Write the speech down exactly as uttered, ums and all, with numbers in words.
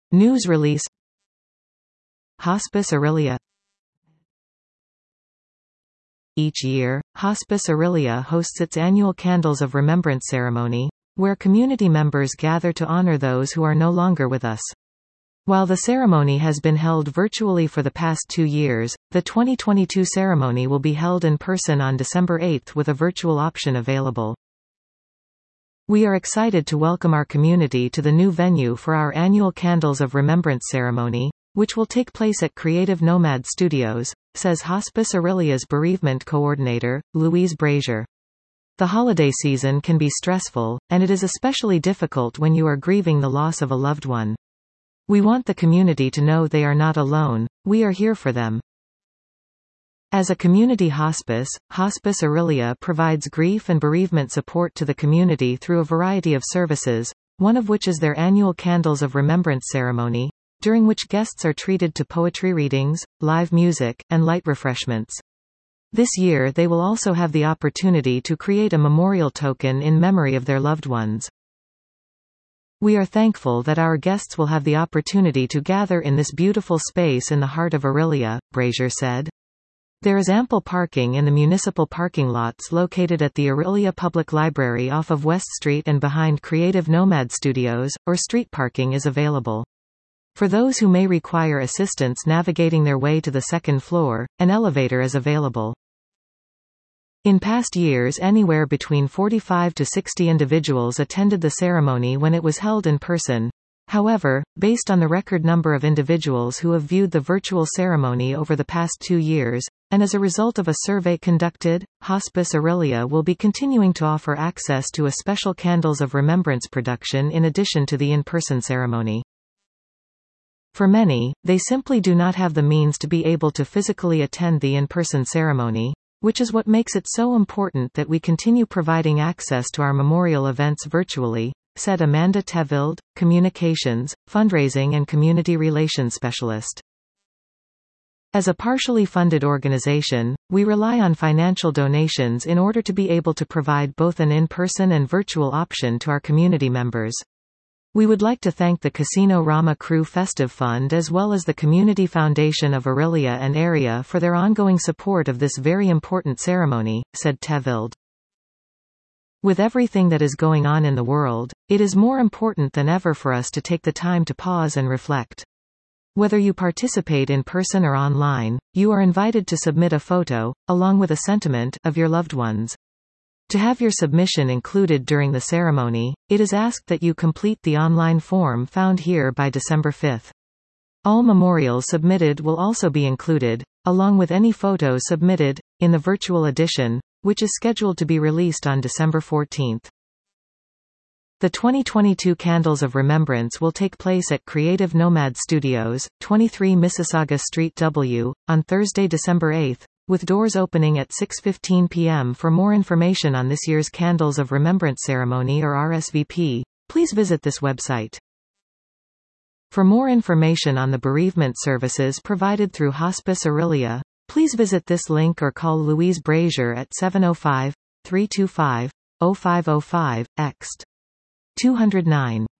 News release. Hospice Aurelia. Each year, Hospice Aurelia hosts its annual Candles of Remembrance ceremony, where community members gather to honor those who are no longer with us. While the ceremony has been held virtually for the past two years, the twenty twenty-two ceremony will be held in person on December eighth with a virtual option available. We are excited to welcome our community to the new venue for our annual Candles of Remembrance ceremony, which will take place at Creative Nomad Studios, says Hospice Aurelia's bereavement coordinator, Louise Brazier. The holiday season can be stressful, and it is especially difficult when you are grieving the loss of a loved one. We want the community to know they are not alone, we are here for them. As a community hospice, Hospice Aurelia provides grief and bereavement support to the community through a variety of services, one of which is their annual Candles of Remembrance ceremony, during which guests are treated to poetry readings, live music, and light refreshments. This year they will also have the opportunity to create a memorial token in memory of their loved ones. We are thankful that our guests will have the opportunity to gather in this beautiful space in the heart of Aurelia, Brazier said. There is ample parking in the municipal parking lots located at the Aurelia Public Library off of West Street and behind Creative Nomad Studios, or street parking is available. For those who may require assistance navigating their way to the second floor, an elevator is available. In past years, anywhere between forty-five to sixty individuals attended the ceremony when it was held in person. However, based on the record number of individuals who have viewed the virtual ceremony over the past two years, and as a result of a survey conducted, Hospice Aurelia will be continuing to offer access to a special Candles of Remembrance production in addition to the in-person ceremony. For many, they simply do not have the means to be able to physically attend the in-person ceremony, which is what makes it so important that we continue providing access to our memorial events virtually, said Amanda Tevild, Communications, Fundraising and Community Relations Specialist. As a partially funded organization, we rely on financial donations in order to be able to provide both an in-person and virtual option to our community members. We would like to thank the Casino Rama Crew Festive Fund as well as the Community Foundation of Aurelia and area for their ongoing support of this very important ceremony, said Tevild. With everything that is going on in the world, it is more important than ever for us to take the time to pause and reflect. Whether you participate in person or online, you are invited to submit a photo, along with a sentiment, of your loved ones. To have your submission included during the ceremony, it is asked that you complete the online form found here by December fifth. All memorials submitted will also be included, along with any photos submitted, in the virtual edition, which is scheduled to be released on December fourteenth. The twenty twenty-two Candles of Remembrance will take place at Creative Nomad Studios, twenty-three Mississauga Street W, on Thursday, December eighth, with doors opening at six fifteen p m For more information on this year's Candles of Remembrance ceremony or R S V P, please visit this website. For more information on the bereavement services provided through Hospice Aurelia, please visit this link or call Louise Brazier at seven oh five, three two five, oh five oh five, ext. two oh nine.